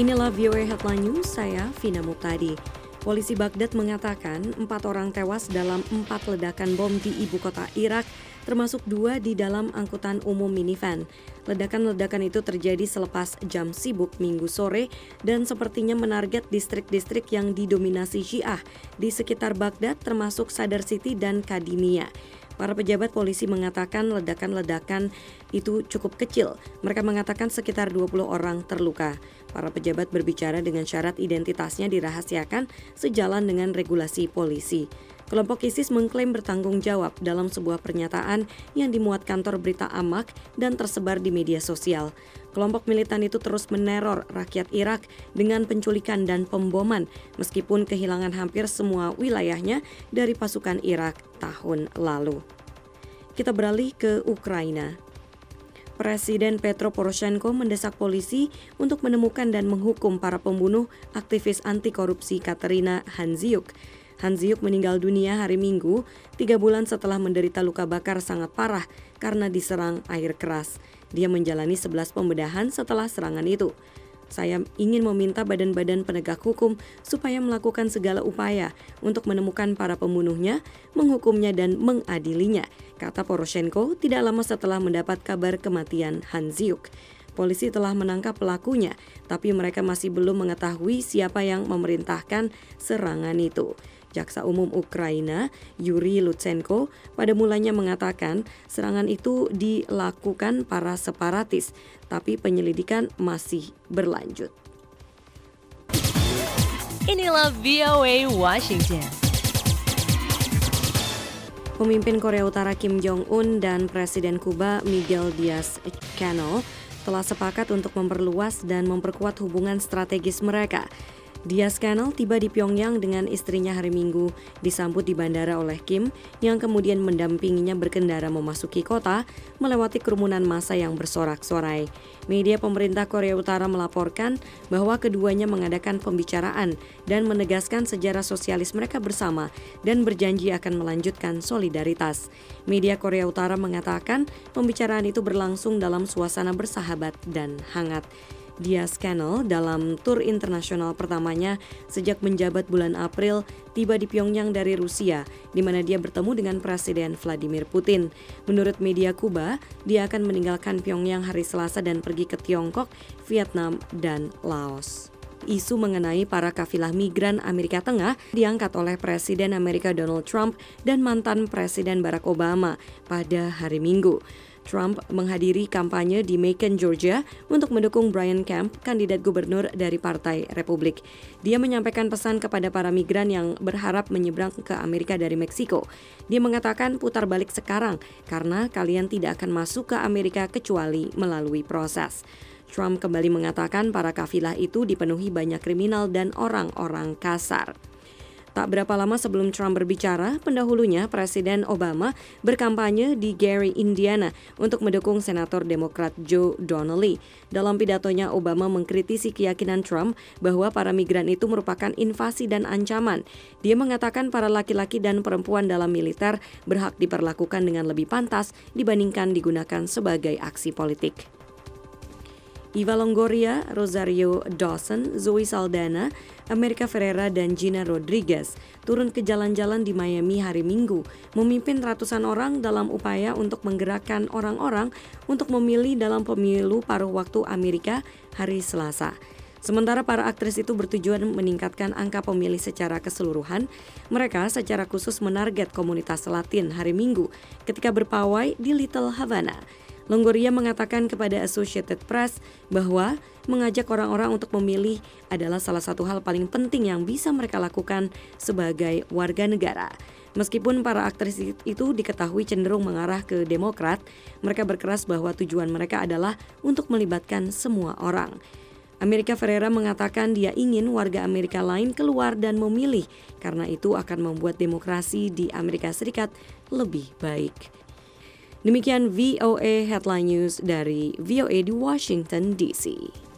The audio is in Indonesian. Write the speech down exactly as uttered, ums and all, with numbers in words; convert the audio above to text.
Inilah V O A Headline News, saya Vina Muptadi. Polisi Baghdad mengatakan empat orang tewas dalam empat ledakan bom di ibu kota Irak, termasuk dua di dalam angkutan umum minivan. Ledakan-ledakan itu terjadi selepas jam sibuk Minggu sore dan sepertinya menarget distrik-distrik yang didominasi Syiah di sekitar Baghdad, termasuk Sadr City dan Kadimiyah. Para pejabat polisi mengatakan ledakan-ledakan itu cukup kecil. Mereka mengatakan sekitar dua puluh orang terluka. Para pejabat berbicara dengan syarat identitasnya dirahasiakan sejalan dengan regulasi polisi. Kelompok ISIS mengklaim bertanggung jawab dalam sebuah pernyataan yang dimuat kantor berita Amaq dan tersebar di media sosial. Kelompok militan itu terus meneror rakyat Irak dengan penculikan dan pemboman meskipun kehilangan hampir semua wilayahnya dari pasukan Irak tahun lalu. Kita beralih ke Ukraina. Presiden Petro Poroshenko mendesak polisi untuk menemukan dan menghukum para pembunuh aktivis anti korupsi Katerina Handziuk. Handziuk meninggal dunia hari Minggu, tiga bulan setelah menderita luka bakar sangat parah karena diserang air keras. Dia menjalani sebelas pembedahan setelah serangan itu. Saya ingin meminta badan-badan penegak hukum supaya melakukan segala upaya untuk menemukan para pembunuhnya, menghukumnya dan mengadilinya, kata Poroshenko tidak lama setelah mendapat kabar kematian Handziuk. Polisi telah menangkap pelakunya, tapi mereka masih belum mengetahui siapa yang memerintahkan serangan itu. Jaksa Umum Ukraina, Yuri Lutsenko, pada mulanya mengatakan serangan itu dilakukan para separatis, tapi penyelidikan masih berlanjut. Inilah V O A Washington. Pemimpin Korea Utara Kim Jong-un dan Presiden Kuba Miguel Diaz-Canel telah sepakat untuk memperluas dan memperkuat hubungan strategis mereka. Diaz-Canel tiba di Pyongyang dengan istrinya hari Minggu, disambut di bandara oleh Kim yang kemudian mendampinginya berkendara memasuki kota melewati kerumunan massa yang bersorak-sorai. Media pemerintah Korea Utara melaporkan bahwa keduanya mengadakan pembicaraan dan menegaskan sejarah sosialis mereka bersama dan berjanji akan melanjutkan solidaritas. Media Korea Utara mengatakan pembicaraan itu berlangsung dalam suasana bersahabat dan hangat. Diaz-Canel dalam tur internasional pertamanya sejak menjabat bulan April tiba di Pyongyang dari Rusia, di mana dia bertemu dengan Presiden Vladimir Putin. Menurut media Kuba, dia akan meninggalkan Pyongyang hari Selasa dan pergi ke Tiongkok, Vietnam, dan Laos. Isu mengenai para kafilah migran Amerika Tengah diangkat oleh Presiden Amerika Donald Trump dan mantan Presiden Barack Obama pada hari Minggu. Trump menghadiri kampanye di Macon, Georgia untuk mendukung Brian Kemp, kandidat gubernur dari Partai Republik. Dia menyampaikan pesan kepada para migran yang berharap menyeberang ke Amerika dari Meksiko. Dia mengatakan putar balik sekarang karena kalian tidak akan masuk ke Amerika kecuali melalui proses. Trump kembali mengatakan para kafilah itu dipenuhi banyak kriminal dan orang-orang kasar. Tak berapa lama sebelum Trump berbicara, pendahulunya Presiden Obama berkampanye di Gary, Indiana untuk mendukung Senator Demokrat Joe Donnelly. Dalam pidatonya, Obama mengkritisi keyakinan Trump bahwa para migran itu merupakan invasi dan ancaman. Dia mengatakan para laki-laki dan perempuan dalam militer berhak diperlakukan dengan lebih pantas dibandingkan digunakan sebagai aksi politik. Eva Longoria, Rosario Dawson, Zoe Saldana, America Ferrera, dan Gina Rodriguez turun ke jalan-jalan di Miami hari Minggu, memimpin ratusan orang dalam upaya untuk menggerakkan orang-orang untuk memilih dalam pemilu paruh waktu Amerika hari Selasa. Sementara para aktris itu bertujuan meningkatkan angka pemilih secara keseluruhan, mereka secara khusus menarget komunitas Latin hari Minggu ketika berpawai di Little Havana. Longoria mengatakan kepada Associated Press bahwa mengajak orang-orang untuk memilih adalah salah satu hal paling penting yang bisa mereka lakukan sebagai warga negara. Meskipun para aktris itu diketahui cenderung mengarah ke Demokrat, mereka berkeras bahwa tujuan mereka adalah untuk melibatkan semua orang. America Ferrera mengatakan dia ingin warga Amerika lain keluar dan memilih, karena itu akan membuat demokrasi di Amerika Serikat lebih baik. Demikian V O A Headline News dari V O A di Washington D C.